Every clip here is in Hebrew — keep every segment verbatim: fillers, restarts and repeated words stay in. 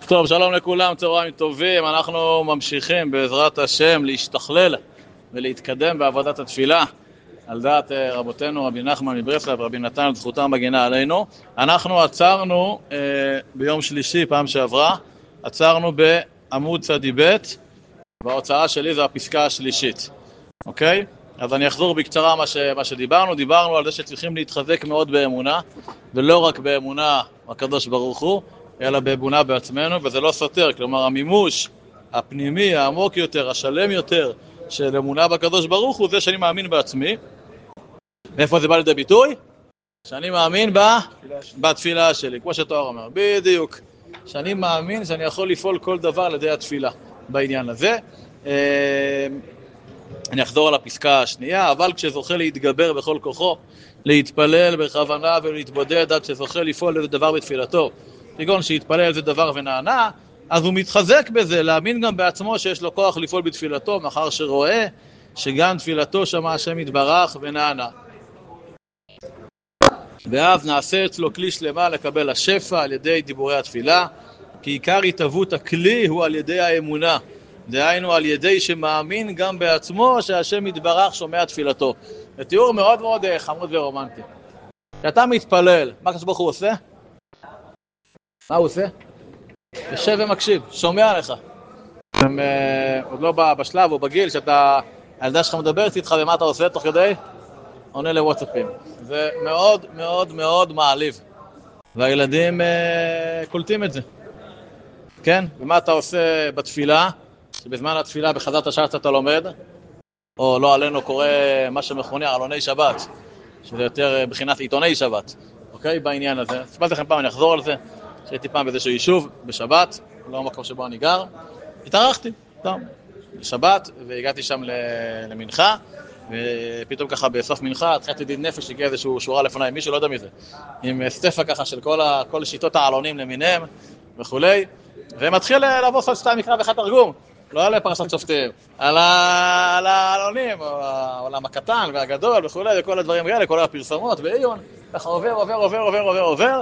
טוב, שלום לכולם, צהריים טובים. אנחנו ממשיכים בעזרת השם להשתכלל ולהתקדם בעבודת התפילה על דעת רבותינו רבי נחמן מברסלב, רבי נתן זכותם מגינה עלינו. אנחנו עצרנו אה, ביום שלישי פעם שעברה, עצרנו בעמוד צדי ב', וההוצאה שלי זה הפסקה השלישית. אוקיי? אז אני אחזור בקצרה מה, ש, מה שדיברנו. דיברנו על זה שצריכים להתחזק מאוד באמונה, ולא רק באמונה הקדוש ברוך הוא, אלא באמונה בעצמנו, וזה לא סותר. כלומר, המימוש הפנימי, העמוק יותר, השלם יותר של אמונה בקדוש ברוך הוא, זה שאני מאמין בעצמי. מאיפה זה בא לידי ביטוי? שאני מאמין בה, בתפילה שלי, כמו שתואר אומר. בדיוק. שאני מאמין שאני יכול לפעול כל דבר על ידי התפילה בעניין הזה. אני אחזור על הפסקה השנייה, אבל כשזוכה להתגבר בכל כוחו, להתפלל בכוונה ולהתבודד עד שזוכה לפעול איזה דבר בתפילתו, כגון שיתפלל איזה דבר ונענה, אז הוא מתחזק בזה, להאמין גם בעצמו שיש לו כוח לפעול בתפילתו, מאחר שרואה שגם תפילתו שמע השם יתברך ונענה. ואז נעשה אצלו כלי שלמה לקבל השפע על ידי דיבורי התפילה, כי עיקר התהוות הכלי הוא על ידי האמונה. דהיינו על ידי שמאמין גם בעצמו שהשם יתברך שומע תפילתו. זה תיאור מאוד מאוד חמוד ורומנטי. כשאתה מתפלל, מה הקדוש ברוך הוא עושה? מה הוא עושה? יושב ומקשיב, שומע לך. הם, אה, עוד לא בשלב או בגיל שאתה, הילדה שלך מדברת איתך ומה אתה עושה תוך כדי? עונה לוואטסאפים. זה מאוד מאוד מאוד מעליב. והילדים אה, קולטים את זה. כן? ומה אתה עושה בתפילה? שבזמן התפילה בחזרת השעה אתה לומד, או לא עלינו קורא מה שמכונה עלוני שבת, שזה יותר בחינת עיתוני שבת, אוקיי? בעניין הזה. סיפרתי לכם פעם, אני אחזור על זה, שהייתי פעם באיזשהו יישוב בשבת, לא המקום שבו אני גר, התארחתי, טוב, בשבת, והגעתי שם למנחה, ופתאום ככה בסוף מנחה, התחילתי דין נפש, הגיע איזשהו שורה לפניי, מישהו לא יודע מי זה, עם סטפה ככה של כל, ה, כל שיטות העלונים למיניהם וכולי, ומתחיל לבוא שתיים מקרא ואחד תרגום, לא על פרשת שופטים, על העלונים, העולם הקטן והגדול וכולי, וכל הדברים האלה, כל הפרסומות ועיון, ככה עובר, עובר, עובר, עובר, עובר, עובר,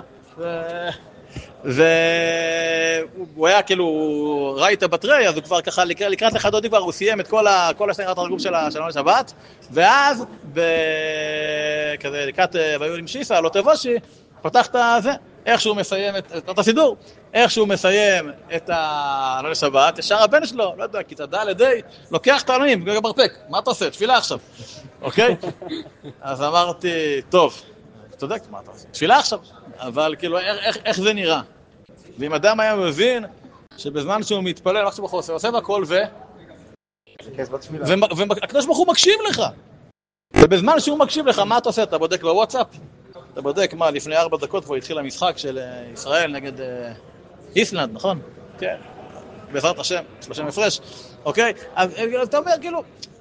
והוא היה כאילו ראית בתרי, אז הוא כבר ככה לקראת לך דודי כבר, הוא סיים את כל השני התרגום של העלון שבת, ואז כזה לקראת והיו עם שיסה, לא תבושי, פתח את זה, איך שהוא מסיים את, את הסידור, איך שהוא מסיים את העלון שבת, ישר הבן שלו, לא יודע, כיתה ד' די, לוקח את העלונים, מרפק, מה אתה עושה? תפילה עכשיו, אוקיי? אז אמרתי, טוב, צודק, מה אתה עושה? תפילה עכשיו, אבל כאילו, איך, איך, איך זה נראה? ואם אדם היה מבין שבזמן שהוא מתפלל, מה שהוא עושה, עושה בכל ו... והקדוש ברוך הוא מקשיב לך. ובזמן שהוא מקשיב לך, מה אתה עושה? אתה בודק בוואטסאפ? אתה בודק מה, לפני ארבע דקות כבר התחיל המשחק של ישראל נגד איסלנד, נכון? כן. בעזרת השם, שלושים הפרש, אוקיי? אז אתה אומר, כאילו...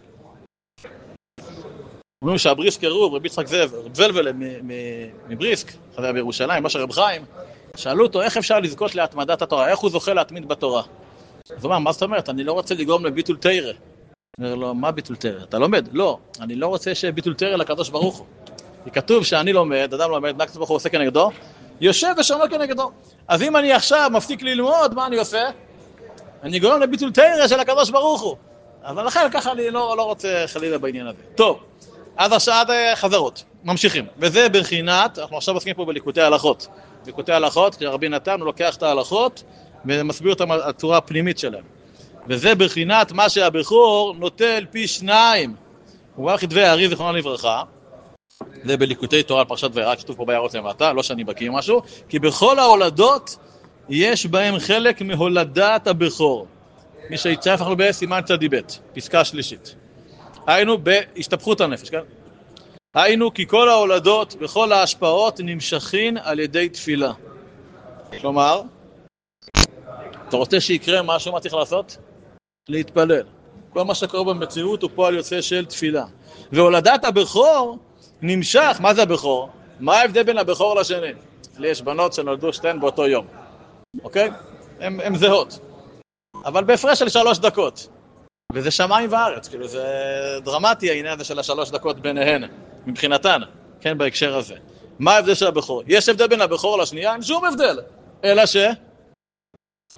אומרים שהבריסק הראו, רבי יצחק זאב, ולוולה מבריסק, חזר בירושלים, משה רב חיים, שאלו אותו איך אפשר לזכות להתמדת התורה, איך הוא זוכה להתמיד בתורה. אז הוא אומר, מה זאת אומרת? אני לא רוצה לגרום לביטול תורה. הוא אומר לו, מה ביטול תורה? אתה לומד? לא, אני לא רוצה שביטול תורה לקדוש ברוך הוא. כתוב שאני לומד, אדם לומד, מה הקדוש ברוך הוא עושה כנגדו? יושב ושומע כנגדו. אז אם אני עכשיו מפסיק ללמוד, מה אני עושה? אני גורם לביטול תורה של הקדוש ברוך הוא. אבל לכן ככה אני לא, לא רוצה חלילה בעניין הזה. טוב, אז עכשיו חזרות, ממשיכים. וזה בחינת, אנחנו עכשיו עוסקים פה בליקוטי ההלכות. ליקוטי ההלכות, רבי נתן הוא לוקח את ההלכות ומסביר אותם על הצורה הפנימית שלהם. וזה בחינת מה שהבכור נוטל פי שניים. הוא רק כתבי הארי זיכרונו לברכה. זה בליקוטי תורה על פרשת וירא, כתוב פה ביערות למטה, לא שאני בקיא משהו, כי בכל ההולדות יש בהם חלק מהולדת הבכור. מי שיצא אנחנו בסימן צדי ב', פסקה שלישית. היינו בהשתפכות הנפש, כן? היינו כי כל ההולדות בכל ההשפעות נמשכין על ידי תפילה. כלומר, אתה רוצה שיקרה משהו, מה צריך לעשות? להתפלל. כל מה שקורה במציאות הוא פועל יוצא של תפילה. והולדת הבכור נמשך, מה זה הבכור? מה ההבדל בין הבכור לשני? לי יש בנות שנולדו שתיהן באותו יום, אוקיי? הן זהות. אבל בהפרש של שלוש דקות. וזה שמיים וארץ, כאילו זה דרמטי העניין הזה של השלוש דקות ביניהן, מבחינתן, כן, בהקשר הזה. מה ההבדל של הבכור? יש הבדל בין הבכור לשנייה? אין שום הבדל. אלא ש...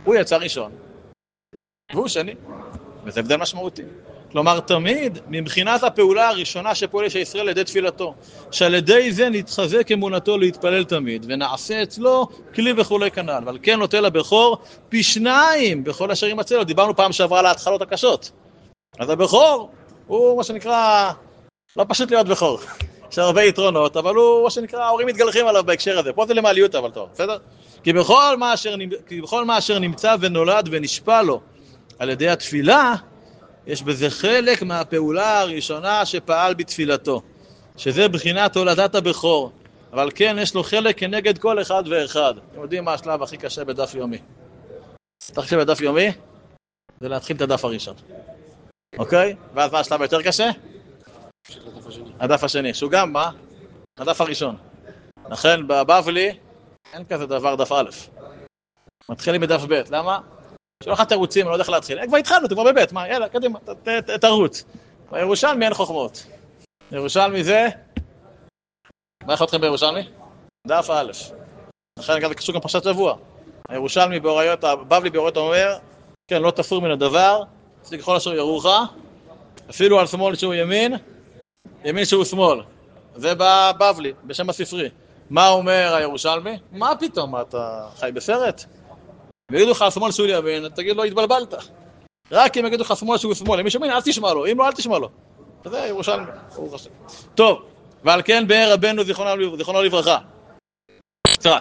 הוא יצא ראשון, והוא שני, וזה הבדל משמעותי. כלומר, תמיד, מבחינת הפעולה הראשונה שפועל איש ישראל לידי תפילתו, שעל ידי זה נתחזק אמונתו להתפלל תמיד, ונעשה אצלו כלי וכולי כנ"ל, אבל כן נוטה לבכור פי שניים בכל אשר יימצא לו. דיברנו פעם שעברה על ההתחלות הקשות. אז הבכור הוא מה שנקרא, לא פשוט להיות בכור. יש הרבה יתרונות, אבל הוא מה שנקרא, ההורים מתגלחים עליו בהקשר הזה. פה זה למעליות, אבל טוב, בסדר? כי בכל מה אשר, כי בכל מה אשר נמצא ונולד ונשפע לו על ידי התפילה, יש בזה חלק מהפעולה הראשונה שפעל בתפילתו, שזה בחינת הולדת הבכור, אבל כן יש לו חלק כנגד כל אחד ואחד. אתם יודעים מה השלב הכי קשה בדף יומי? תחשב בדף יומי, זה להתחיל את הדף הראשון. אוקיי? ואז מה השלב היותר קשה? הדף השני, שהוא גם מה? הדף הראשון. לכן בבבלי אין כזה דבר דף א'. מתחילים בדף ב', למה? שלא אחד תירוצים, אני לא יודע איך להתחיל. כבר התחלנו, אתה כבר בבית, מה? יאללה, קדימה, תרוץ. בירושלמי אין חוכמות. ירושלמי זה... מה יכול אתכם בירושלמי? דף א'. לכן זה קשור גם פרשת שבוע. הירושלמי באוריות, הבבלי באוריות אומר, כן, לא תפור מן הדבר, עשי ככל אשר ירוך, אפילו על שמאל שהוא ימין, ימין שהוא שמאל. זה בבבלי, בשם הספרי. מה אומר הירושלמי? מה פתאום? מה, אתה חי בסרט? ויגידו לך שמאל שהוא ימין, תגיד לו, התבלבלת. רק אם יגידו לך שמאל שהוא שמאל, אם מישהו מין, אל תשמע לו, אם לא, אל תשמע לו. זה ירושלמי. טוב, ועל כן באר רבנו זיכרונו לברכה. סליחה,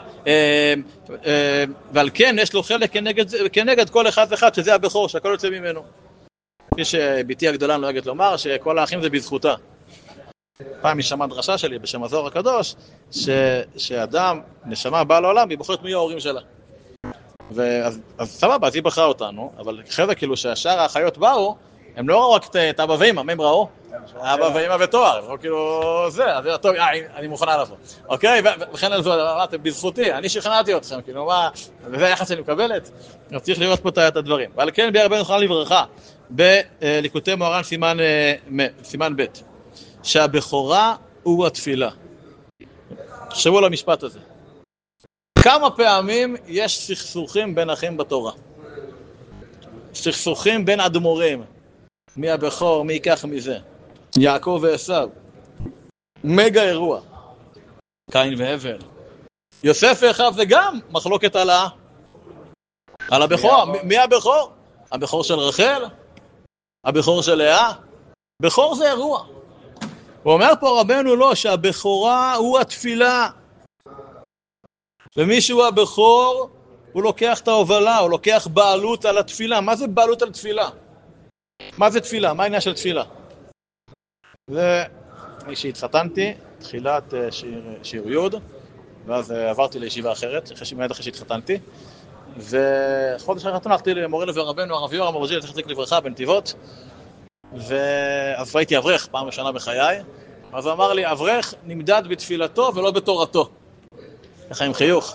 ועל כן יש לו חלק כנגד כל אחד ואחד, שזה הבכור, שהכל יוצא ממנו. כפי שביתי הגדולה נוהגת לומר, שכל האחים זה בזכותה. פעם היא שמעה דרשה שלי בשם הזוהר הקדוש, שאדם, נשמה באה לעולם, והיא בוחרת מי ההורים שלה. ואז, אז סבבה, אז היא בחרה אותנו, אבל אחרי זה כאילו שהשאר האחיות באו, הם לא ראו רק את אבא ואמא, מה הם ראו? אבא ואמא ותואר, הם ראו כאילו זה, אז טוב, אני מוכנה לבוא. אוקיי, וכן על זה, אמרתם, בזכותי, אני שכנעתי אתכם, כאילו מה, וזה היחס שאני מקבלת, אז צריך לראות פה את הדברים. ועל כן ביאר רבנו זיכרונו לברכה, בליקוטי מוהר"ן סימן ב', שהבכורה הוא התפילה. תחשבו על המשפט הזה. כמה פעמים יש סכסוכים בין אחים בתורה? סכסוכים בין אדמו"רים. מי הבכור, מי ייקח מזה? יעקב ועשיו. מגה אירוע. קין והבל. יוסף ואחיו זה גם מחלוקת על ה... על הבכור. מי, מי הבכור? הבכור של רחל? הבכור של לאה? בכור זה אירוע. הוא אומר פה רבנו לא, שהבכורה הוא התפילה. ומישהו הבכור, הוא לוקח את ההובלה, הוא לוקח בעלות על התפילה. מה זה בעלות על תפילה? מה זה תפילה? מה העניין של תפילה? זה מי שהתחתנתי, תחילת שיר, שיר יוד, ואז עברתי לישיבה אחרת, מיד אחרי שהתחתנתי, וחודש אחרי חתונה הלכתי למורנו ורבנו, הרב יורם אברג'יל, זכר צדיק לברכה, בנתיבות, ואז הייתי אברך פעם ראשונה בחיי, אז הוא אמר לי, אברך נמדד בתפילתו ולא בתורתו. ככה עם חיוך.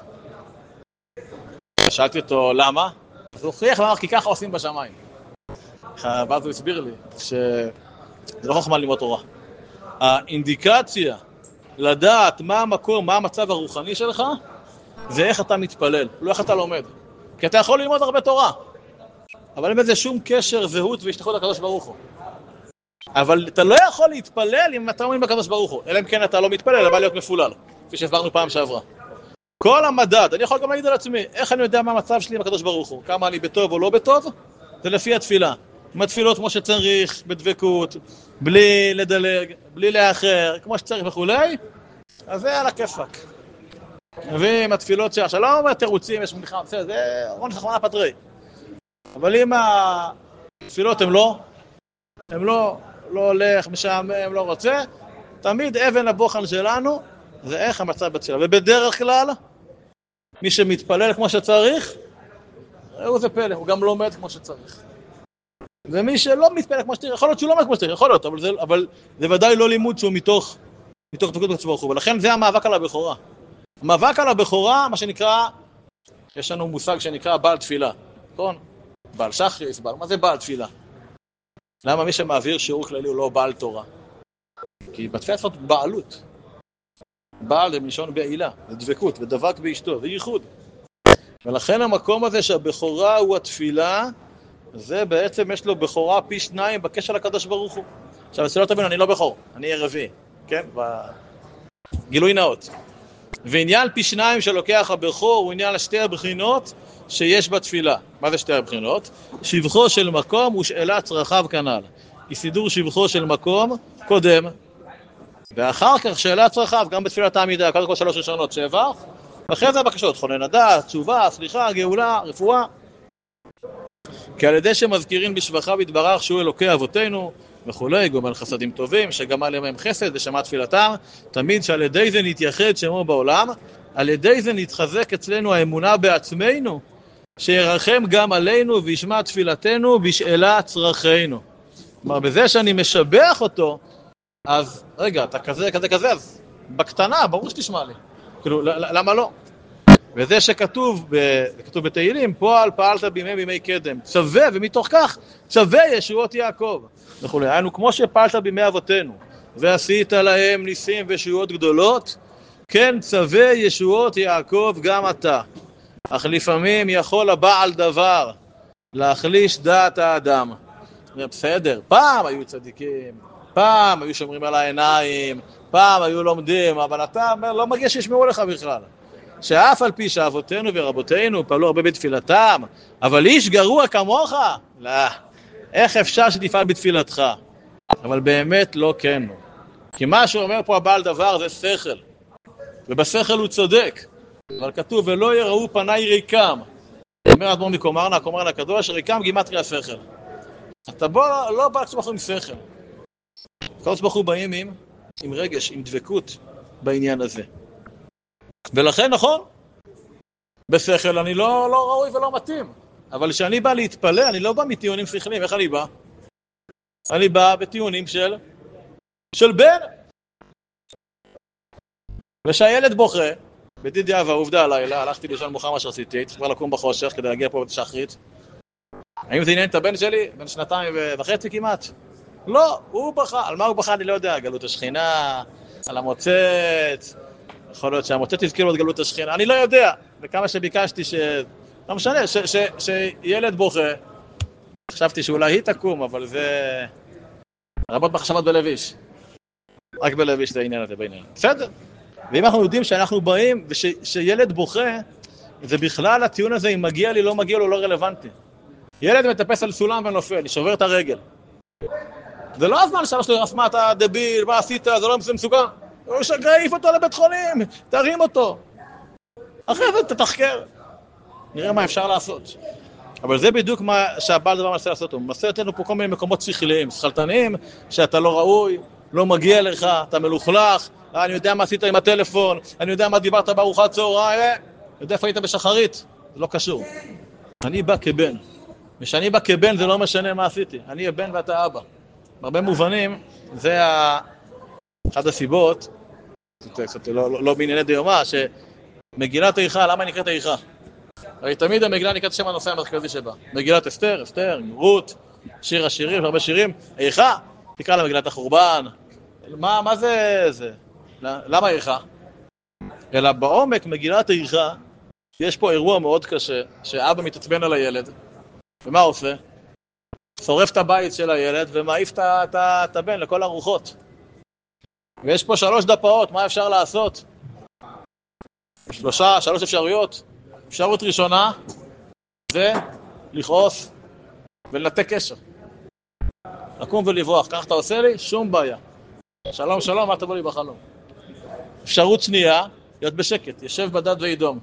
שאלתי אותו למה, אז הוא חייך ואמר כי ככה עושים בשמיים. ואז הוא הסביר לי שזה לא חוכמה ללמוד תורה. האינדיקציה לדעת מה המקום, מה המצב הרוחני שלך, זה איך אתה מתפלל, לא איך אתה לומד. כי אתה יכול ללמוד הרבה תורה, אבל אין בזה שום קשר, זהות והשתייכות לקדוש ברוך הוא. אבל אתה לא יכול להתפלל אם אתה מאמין בקדוש ברוך הוא, אלא אם כן אתה לא מתפלל, אבל להיות מפולל, כפי שהסברנו פעם שעברה. כל המדד, אני יכול גם להגיד על עצמי, איך אני יודע מה המצב שלי בקדוש ברוך הוא, כמה אני בטוב או לא בטוב, זה לפי התפילה. עם התפילות כמו שצריך, בדבקות, בלי לדלג, בלי לאחר, כמו שצריך וכולי, אז זה על הכיפק. ועם התפילות שעכשיו, לא אומר תירוצים, יש מלחמה, זה רון שחמנה פטרי. אבל אם התפילות הם לא, הם לא, לא הולך, משעמם, לא רוצה, תמיד אבן הבוחן שלנו, זה איך המצב בתפילה. ובדרך כלל, מי שמתפלל כמו שצריך, ראו זה פלא, הוא גם לומד כמו שצריך. ומי שלא מתפלל כמו שצריך, יכול להיות שהוא לא לומד כמו שצריך, יכול להיות, אבל זה, אבל זה ודאי לא לימוד שהוא מתוך, מתוך דבקות בקדוש ברוך הוא. ולכן זה המאבק על הבכורה. המאבק על הבכורה, מה שנקרא, יש לנו מושג שנקרא בעל תפילה, נכון? בעל שחריס, בעל, מה זה בעל תפילה? למה מי שמעביר שיעור כללי הוא לא בעל תורה? כי בתפילה זאת בעלות. בעל זה מלשון בעילה, זה דבקות, ודבק באשתו, וייחוד. ולכן המקום הזה שהבכורה הוא התפילה, זה בעצם יש לו בכורה פי שניים בקשר לקדוש ברוך הוא. עכשיו, שלא תבין, אני לא בכור, אני אהיה רביעי, כן? בגילוי נאות. ועניין פי שניים שלוקח הבכור הוא עניין לשתי הבחינות שיש בתפילה. מה זה שתי הבחינות? שבחו של מקום ושאלת צרכיו כנ"ל. היא סידור שבחו של מקום קודם, ואחר כך שאלת צרכיו, גם בתפילת העמידה, קודם כל שלוש ראשונות שבח, ואחרי זה הבקשות, חונן הדעת, תשובה, סליחה, גאולה, רפואה. כי על ידי שמזכירים בשבחיו יתברך שהוא אלוקי אבותינו וכולי, גומל חסדים טובים, שגמל ימיהם חסד ושמע תפילתם, תמיד שעל ידי זה נתייחד שמו בעולם, על ידי זה נתחזק אצלנו האמונה בעצמנו, שירחם גם עלינו וישמע תפילתנו בשאלה צרכינו. כלומר, בזה שאני משבח אותו, אז רגע, אתה כזה, כזה, כזה, אז בקטנה, ברור שתשמע לי. כאילו, למה לא? וזה שכתוב, כתוב בתהילים, פועל פעלת בימי בימי קדם, צווה, ומתוך כך צווה ישועות יעקב. וכולי, היינו כמו שפעלת בימי אבותינו, ועשית להם ניסים וישועות גדולות, כן צווה ישועות יעקב גם אתה. אך לפעמים יכול הבעל דבר להחליש דעת האדם. בסדר, פעם היו צדיקים, פעם היו שומרים על העיניים, פעם היו לומדים, אבל אתה אומר, לא מגיע שישמעו לך בכלל. שאף על פי שאבותינו ורבותינו פעלו הרבה בתפילתם, אבל איש גרוע כמוך? לא. איך אפשר שתפעל בתפילתך? אבל באמת לא כן. כי מה שאומר פה הבעל דבר זה שכל. ובשכל הוא צודק. אבל כתוב, ולא יראו פניי ריקם. אומר אדמו"ר מקומרנה, הקומרן הקדוש, ריקם גימטריה שכל. אתה בוא, לא בא לצמח עם שכל. כל צמחו באים עם, עם רגש, עם דבקות בעניין הזה. ולכן נכון, בשכל אני לא, לא ראוי ולא מתאים. אבל כשאני בא להתפלא, אני לא בא מטיעונים שכליים. איך אני בא? אני בא בטיעונים של, של בן. ושהילד בוכה, בדידיה והעובדה הלילה, הלכתי לישון מוחר מה שעשיתי, הייתי כבר לקום בחושך כדי להגיע פה בשחרית. האם זה עניין את הבן שלי? בן שנתיים וחצי כמעט? לא, הוא בכה. על מה הוא בכה אני לא יודע. גלות השכינה, על המוצץ, יכול להיות שהמוצץ הזכיר לו את גלות השכינה, אני לא יודע. וכמה שביקשתי ש... לא משנה, ש... ש... שילד בוכה, חשבתי שאולי היא תקום, אבל זה... רבות מחשבות בלב איש. רק בלב איש זה העניין הזה בעניין. בסדר. ואם אנחנו יודעים שאנחנו באים ושילד בוכה, זה בכלל הטיעון הזה, אם מגיע לי, לא מגיע לו, לא רלוונטי. ילד מטפס על סולם ונופל, אני שובר את הרגל. זה לא הזמן שאלה שלו, מה אתה דביל, מה עשית, זה לא מסוגל. הוא שגריף אותו לבית חולים, תרים אותו. אחרי זה תתחקר. נראה מה אפשר לעשות. אבל זה בדיוק מה שהבעל דבר מנסה לעשות. הוא מנסה לתנו פה כל מיני מקומות שכליים, שכלתניים, שאתה לא ראוי, לא מגיע לך, אתה מלוכלך, אני יודע מה עשית עם הטלפון, אני יודע מה דיברת בארוחת צהריים, אני יודע איפה היית בשחרית. זה לא קשור. אני בא כבן. ושאני בא כבן זה לא משנה מה עשיתי. אני הבן ואתה אבא. בהרבה מובנים, זה אחד הסיבות, קצת לא, לא, לא בענייני דיומה, שמגילת איכה, למה נקראת איכה? הרי תמיד המגילה נקראת שם הנושא המרכזי שבה. מגילת אסתר, אסתר, רות, שיר השירים, הרבה שירים. איכה, תקרא לה מגילת החורבן. מה, מה זה זה? למה איכה? אלא בעומק מגילת איכה, יש פה אירוע מאוד קשה, שאבא מתעצבן על הילד. ומה עושה? שורף את הבית של הילד ומעיף את הבן לכל הרוחות. ויש פה שלוש דפאות, מה אפשר לעשות? שלושה, שלוש אפשרויות. אפשרות ראשונה זה לכעוס ולנתק קשר. לקום ולברוח, כך אתה עושה לי? שום בעיה. שלום שלום, אל תבוא לי בחלום. אפשרות שנייה, להיות בשקט, ישב בדד וידום.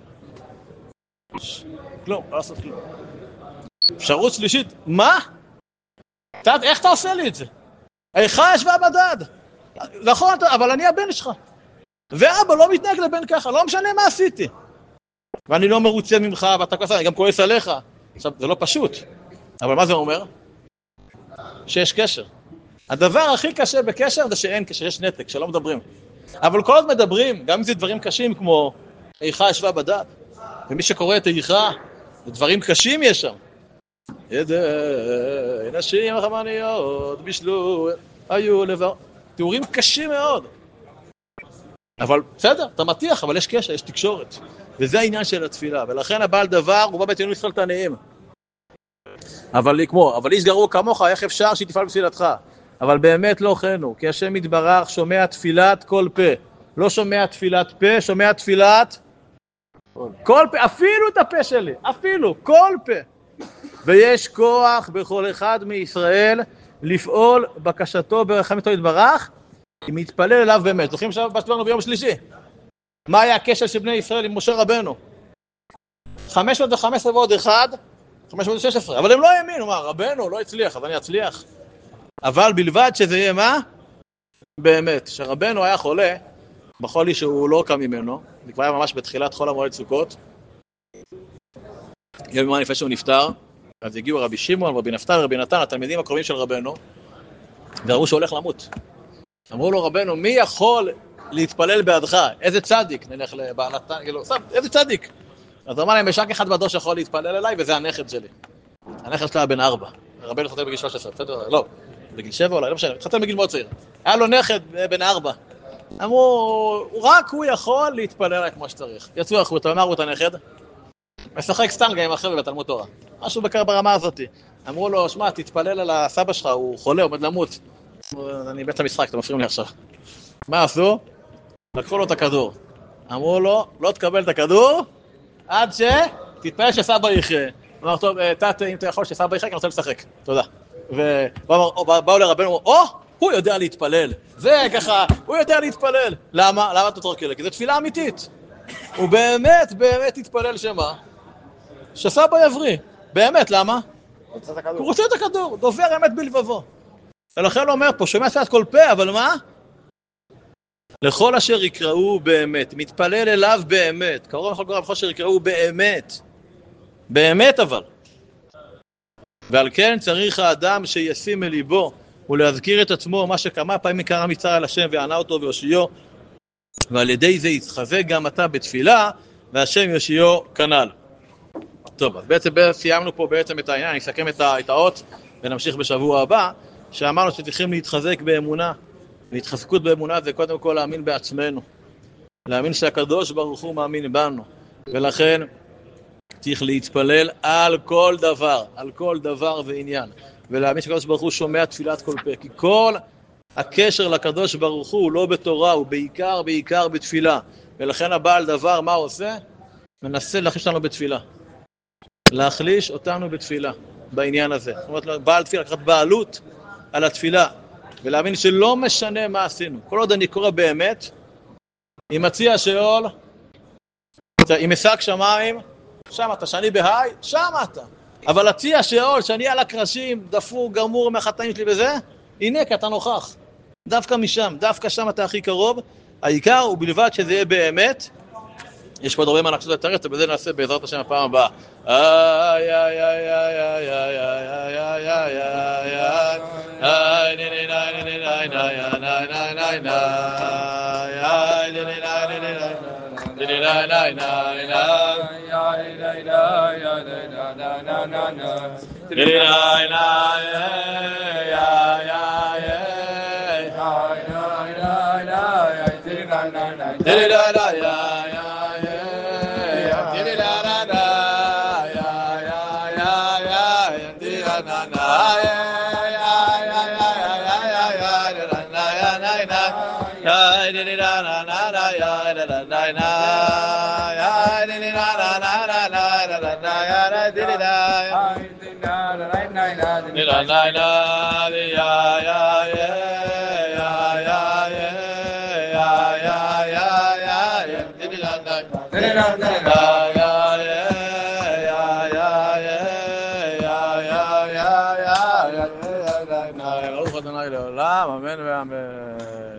כלום, לא לעשות כלום. אפשרות שלישית, מה? איך אתה עושה לי את זה? איכה ישבה בדד. נכון, אבל אני הבן שלך. ואבא לא מתנהג לבן ככה, לא משנה מה עשיתי. ואני לא מרוצה ממך, ואתה כועס, אני גם כועס עליך. עכשיו, זה לא פשוט. אבל מה זה אומר? שיש קשר. הדבר הכי קשה בקשר זה שאין קשר, יש נתק, שלא מדברים. אבל כל עוד מדברים, גם אם זה דברים קשים כמו איכה ישבה בדד, ומי שקורא את איכה, זה דברים קשים יש שם. ידי נשים חמניות בישלו היו לבר... תיאורים קשים מאוד. אבל בסדר, אתה מתיח, אבל יש קשר, יש תקשורת. וזה העניין של התפילה, ולכן הבעל דבר הוא בא בתינו ישראל תנאים. אבל כמו, אבל איש גרוע כמוך, איך אפשר שתפעל בתפילתך? אבל באמת לא חנו, כי השם יתברך שומע תפילת כל פה. לא שומע תפילת פה, שומע תפילת כל פה, אפילו את הפה שלי, אפילו, כל פה. ויש כוח בכל אחד מישראל לפעול בקשתו ברחמתו יתברך, אם יתפלל אליו באמת. זוכרים שבאנו ביום שלישי? מה היה הקשר של בני ישראל עם משה רבנו? חמש מאות וחמש עשרה ועוד אחד, חמש מאות ושש עשרה. אבל הם לא האמינו, מה, רבנו לא הצליח, אז אני אצליח. אבל בלבד שזה יהיה מה? באמת, שרבנו היה חולה, בחולי שהוא לא קם ממנו, זה כבר היה ממש בתחילת חול המועד סוכות. יום יומיים לפני שהוא נפטר, אז הגיעו רבי שמעון, רבי נפתלי, רבי נתן, התלמידים הקרובים של רבנו, וראו שהוא הולך למות. אמרו לו, רבנו, מי יכול להתפלל בעדך? איזה צדיק? נלך לבעלתן, איזה צדיק? אז אמר להם, יש רק אחד בדור שיכול להתפלל אליי, וזה הנכד שלי. הנכד שלה בן ארבע. רבנו התחתן בגיל שלוש עשרה, לא, בגיל שבע אולי, לא משנה, התחתן בגיל מאוד צעיר. היה לו נכד בן ארבע. אמרו, רק הוא יכול להתפלל אליי כמו שצריך. יצאו החוצה, אמרו את הנכד, משחק סתם גם עם אחר בתלמוד תורה. משהו בקר ברמה הזאת. אמרו לו, שמע, תתפלל על הסבא שלך, הוא חולה, עומד למות. אני בית המשחק, אתם מפריעים לי עכשיו. מה עשו? לקחו לו את הכדור. אמרו לו, לא תקבל את הכדור, עד שתתפלל שסבא יחיה. הוא אמר, טוב, תת, אם אתה יכול שסבא יחיה, כי אני רוצה לשחק. תודה. ובאו לרבנו, או, הוא יודע להתפלל. זה ככה, הוא יודע להתפלל. למה? למה אתה תורק אלה? כי זו תפילה אמיתית. הוא באמת, באמת התפלל שמה? שסבא יבריא. באמת, למה? הוא רוצה את הכדור, דובר אמת בלבבו. ולכן הוא אומר פה, שומע תפילת כל פה, אבל מה? לכל אשר יקראו באמת, מתפלל אליו באמת, קרוב לכל גורם לכל אשר יקראו באמת, באמת אבל. ועל כן צריך האדם שישים מליבו ולהזכיר את עצמו מה שכמה פעמים קרא מצער על השם וענה אותו ויושיעו, ועל ידי זה יתחזק גם אתה בתפילה, והשם יושיעו כנ"ל. טוב, אז בעצם סיימנו פה בעצם את העניין, אני אסכם את האות ונמשיך בשבוע הבא, שאמרנו שצריכים להתחזק באמונה, והתחזקות באמונה זה קודם כל להאמין בעצמנו, להאמין שהקדוש ברוך הוא מאמין בנו, ולכן צריך להתפלל על כל דבר, על כל דבר ועניין, ולהאמין שהקדוש ברוך הוא שומע תפילת כל פה, כי כל הקשר לקדוש ברוך הוא לא בתורה, הוא בעיקר בעיקר בתפילה, ולכן הבעל דבר מה הוא עושה? מנסה להחליש אותנו בתפילה, להחליש אותנו בתפילה בעניין הזה. זאת אומרת, בעל תפילה, לקחת בעלות על התפילה, ולהאמין שלא משנה מה עשינו. כל עוד אני קורא באמת, אם מציע שאול, אם משק שמיים, שם אתה, שאני בהי, שם אתה. אבל הציע שאול, שאני על הקרשים, דפור, גמור מהחטאים שלי בזה, הנה, כי אתה נוכח. דווקא משם, דווקא שם אתה הכי קרוב. העיקר הוא בלבד שזה יהיה באמת. יש פה דברים מה נחשוב את הרצף, ובזה נעשה בעזרת השם הפעם הבאה. איי, איי, איי, איי, איי, איי, איי, איי, איי, איי, איי, ני, ני, ני, ני, ני, ני, ני, ני, ני, איי, ני, ני, ני, ני, ני, ני, ני, ני, ברוך ה' לעולם, אמן ואמן.